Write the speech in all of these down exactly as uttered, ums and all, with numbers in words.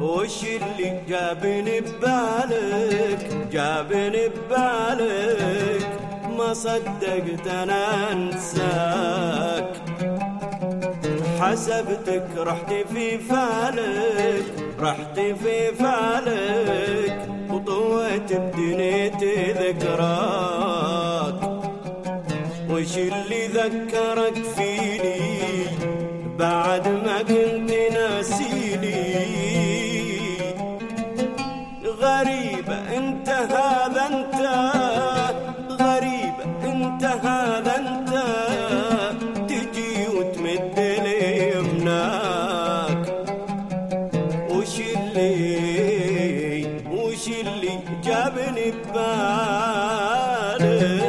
وش اللي جابني ببالك جابني ببالك ما صدقت انا انساك حسبتك رحت في فالك رحت في فالك وطويت بدنيتي ذكراك وش اللي ذكرك فيني بعد ما كنت ناسيني غريبة انت هذا انت غريبة انت هذا انت تجي وتمد لي يمناك وش اللي وش اللي جابني ببالك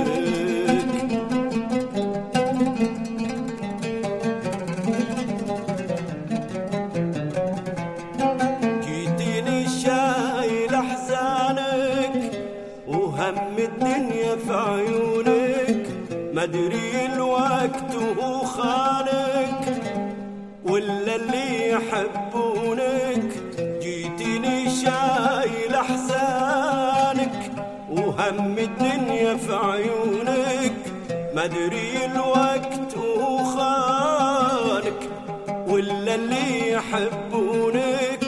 وهم الدنيا في عيونك مدري الوقت وهو خانك ولا اللي يحبونك جيتني شايل احزانك وهم الدنيا في عيونك مدري الوقت وهو خانك ولا اللي يحبونك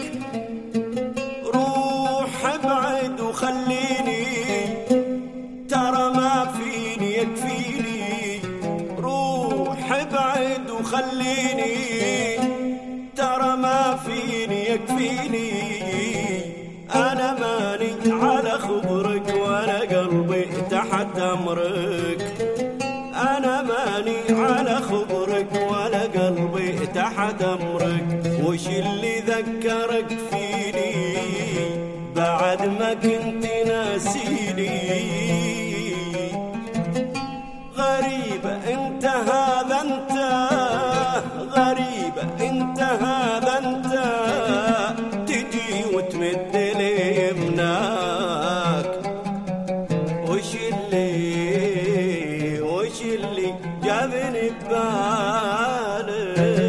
روح ابعد وخليني ترى ما فيني يكفيني روح ابعد وخليني ترى ما فيني يكفيني انا ماني على خبرك ولا قلبي تحت امرك انا ماني على خبرك ولا قلبي تحت امرك وش اللي ذكرك فيني بعد ما كنت ناسيني غريبة انت هذا انت غريبة انت هذا انت تجي وتمد لي يمناك وش اللي وش اللي جابني ببالك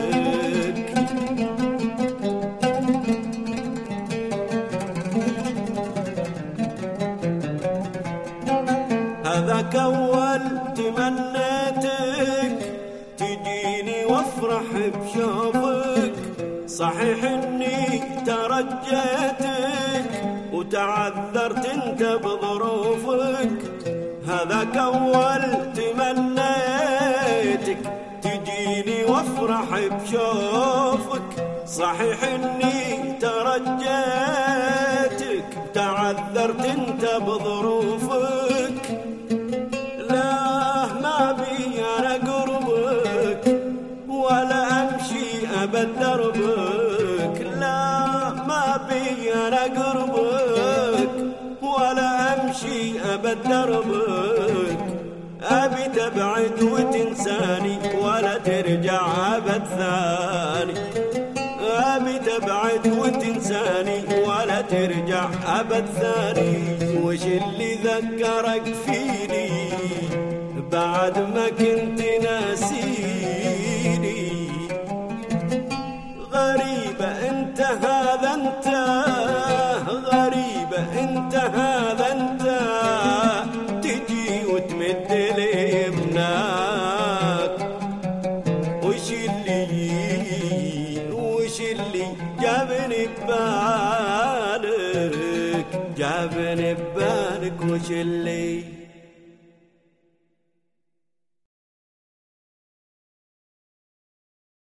هذاك أول تمنيتك تجيني وافرح بشوفك صحيح اني ترجيتك وتعذرت انت بظروفك هذاك أول تمنيتك تجيني وافرح بشوفك صحيح اني ترجيتك تعذرت انت بظروفك لا ما بي انا قربك ولا امشي ابد دربك لا ما بي انا قربك ولا امشي ابد دربك ابي تبعد وتنساني ولا ترجع ابد ثاني ابي تبعد وتنساني ولا ترجع ابد ثاني وش اللي ذكرك فيني بعد ما كنت ناسيني غريبة انت هذا انت غريبة انت هذا انت تجي وتمد لي يمناك وش اللي وش اللي جابني ببالك جابني ببالك وش اللي